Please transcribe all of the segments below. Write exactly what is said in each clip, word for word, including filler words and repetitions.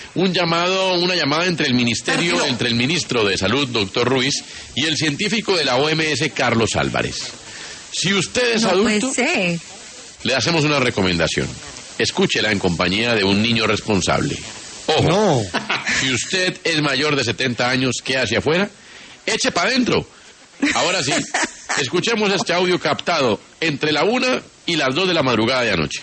un llamado, una llamada entre el ministerio, entre el ministro de Salud, doctor Ruiz, y el científico de la O M S, Carlos Álvarez. Si usted es no adulto, puede ser. le hacemos una recomendación. Escúchela en compañía de un niño responsable. Ojo, No. si usted es mayor de setenta años, ¿qué hacia afuera? Eche para adentro. Ahora sí, escuchemos este audio captado entre la una y las dos de la madrugada de anoche.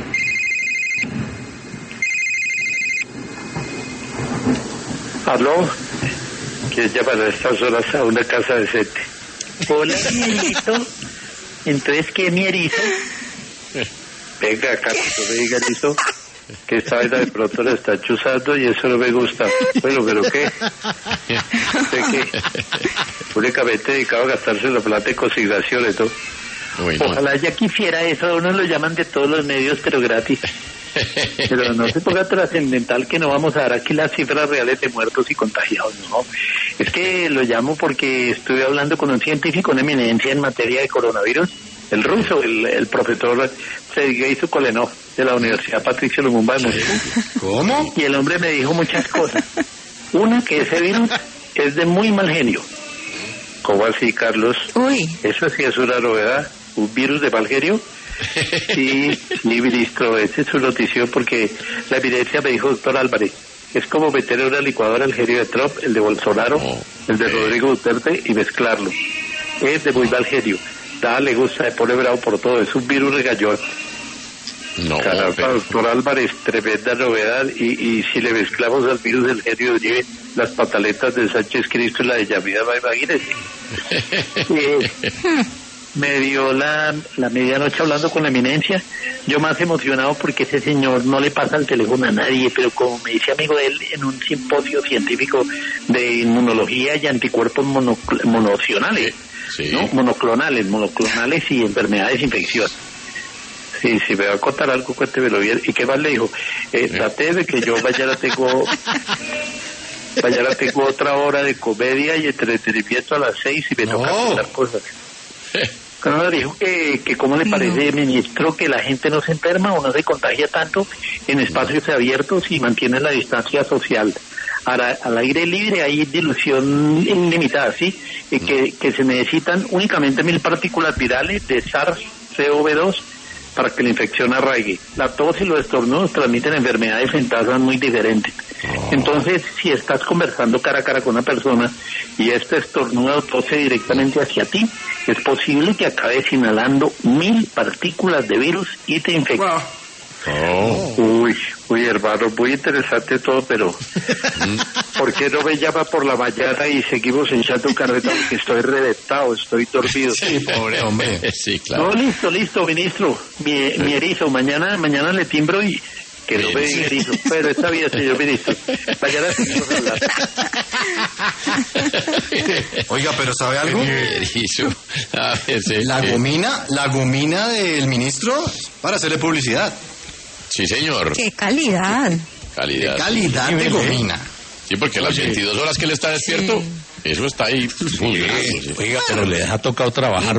¿Aló? ¿Quién llama a estas horas a una casa decente? Hola, mierito. Entonces, ¿qué mierizo? Venga acá, no me diga eso, que esta vaina de pronto la está chuzando y eso no me gusta. Bueno, ¿pero qué? ¿Usted qué? Únicamente dedicado a gastarse la plata de consignaciones, ¿no? Bueno. Ojalá ya quisiera eso, a uno lo llaman de todos los medios, pero gratis. Pero no se ponga trascendental que no vamos a dar aquí las cifras reales de muertos y contagiados, no. Es que lo llamo porque estuve hablando con un científico, una eminencia en materia de coronavirus, el ruso, el, el profesor Sergei Sokolenov de la Universidad Patricio Lumumba de Moscú. ¿Cómo? Y el hombre me dijo muchas cosas. Una, que ese virus es de muy mal genio. ¿Cómo así, Carlos? Uy. Eso sí es una novedad. ¿Un virus de mal genio? Sí, sí, ministro, esa es su noticia porque la evidencia me dijo doctor Álvarez. Es como meter en una licuadora el genio de Trump, el de Bolsonaro, Oh, el de eh. Rodrigo Duterte y mezclarlo. Es de muy mal genio. Nada le gusta, se pone bravo por todo. Es un virus regallón. No, Caramba, pero... doctor Álvarez, tremenda novedad. Y, y si le mezclamos al virus del genio de Uribe las pataletas de Sánchez Cristo y la de Yamida, imagínese. Eh, me dio la, la medianoche hablando con la eminencia, yo más emocionado porque ese señor no le pasa el teléfono a nadie, pero como me dice amigo de él en un simposio científico de inmunología y anticuerpos mono, monocionales, Sí. ¿no? monoclonales, monoclonales y enfermedades infecciosas. Sí, si me va a contar algo, cuéntemelo bien. ¿Y qué más le dijo? Eh, traté de que yo mañana tengo... Mañana tengo otra hora de comedia y entretenimiento a las seis y me No. toca contar cosas. Pero me dijo que, que cómo le parece, ministro, que la gente no se enferma o no se contagia tanto en espacios abiertos y mantiene la distancia social. Ahora, al aire libre hay dilución ilimitada, ¿sí? Y que, que se necesitan únicamente mil partículas virales de SARS-C o V dos para que la infección arraigue. La tos y los estornudos transmiten enfermedades ventajosas muy diferentes. Entonces, si estás conversando cara a cara con una persona y este estornudo tose directamente hacia ti, es posible que acabes inhalando mil partículas de virus y te infectes. Oh. Uy, uy, hermano, muy interesante todo, pero ¿por qué no me llama por la mañana y seguimos echando carreta? Porque estoy reventado, estoy dormido. Sí, pobre hombre. Sí, claro. No, listo, listo, ministro. Mi, mi erizo, mañana, mañana le timbro y que no me diga erizo. Pero está bien, señor ministro. Mañana seguimos hablando. Oiga, pero ¿sabe algo? Erizo. A ver, sí, La sí. gomina, la gomina del ministro para hacerle publicidad. Sí, señor. Qué calidad. Calidad. Calidad de gomina. Sí, porque las veintidós horas que él está despierto, eso está ahí. Muy grande, sí. Oiga, pero le deja tocado trabajar.